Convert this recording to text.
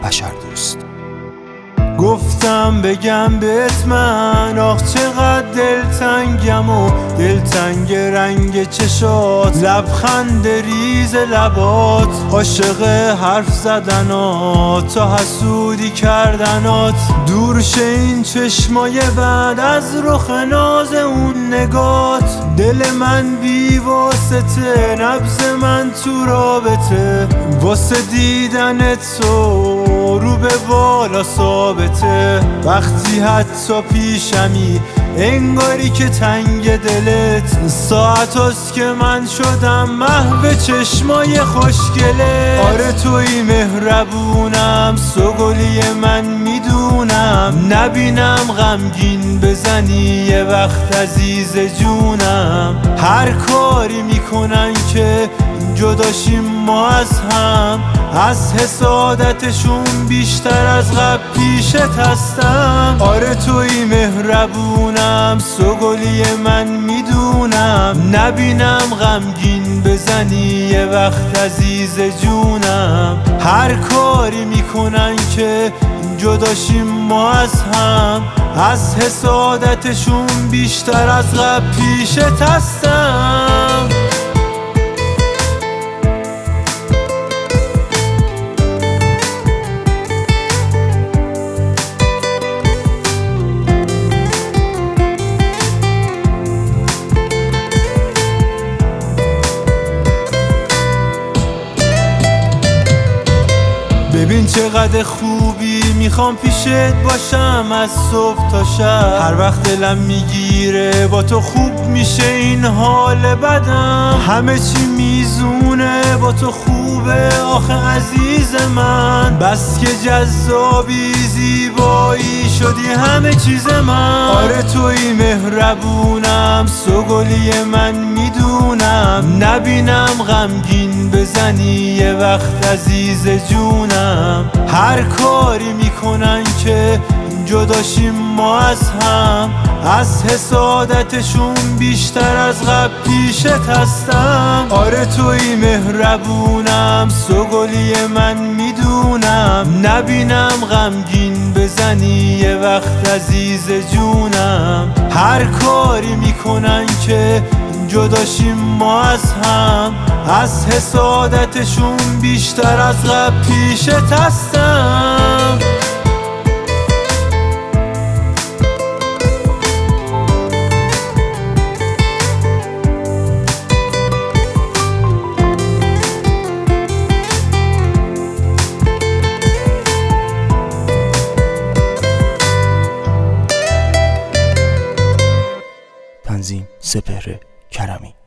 بشردوست. گفتم بگم بهت من آخ چقدر دلتنگم و دلتنگ رنگ چشات، لبخند ریز لبات، عاشق حرف زدنات، تا حسودی کردنات. دور شه این چشمای بعد از رخ ناز اون نگات. دل من بی واسطه، نبض من تو رابطه، واسه دیدن تو رو به بالا ثابته. وقتی حتی پیشمی انگاری که تنگ دلت، ساعت هست که من شدم محو چشمای خوشگله. آره توی مهربونم، سوگلی من میدونم، نبینم غمگین بزنی یه وقت عزیز جونم. هر کاری میکنن که جداشیم ما از هم، از حسادتشون بیشتر از قبل پیشت هستم. آره توی مهربونم، سوگلی من میدونم، نبینم غمگین بزنی یه وقت عزیز جونم. هر کاری میکنن که جداشیم ما از هم، از حسادتشون بیشتر از قبل پیشت هستم. ببین چقدر خوبی، میخوام پیشت باشم از صبح تا شب. هر وقت دلم میگیره با تو خوب میشه این حال بدم. همه چی میزونه با تو خوبه آخه عزیز من، بس که جذابی زیبایی شدی همه چیز من. آره توی مهربونم، سوگلی من میدونم، نبینم غمگین بزنی یه وقت عزیز جونم. هر کاری میکنن که جداشیم ما از هم، از حسادتشون بیشتر از قبل پیشت هستم. آره توی مهربونم، سوگلی من میدونم، نبینم غمگین بزنی یه وقت عزیز جونم. هر کاری میکنن که جداشیم ما از هم، از حسادتشون بیشتر از قبل پیشت هستم. تنظیم سپهر کرمی.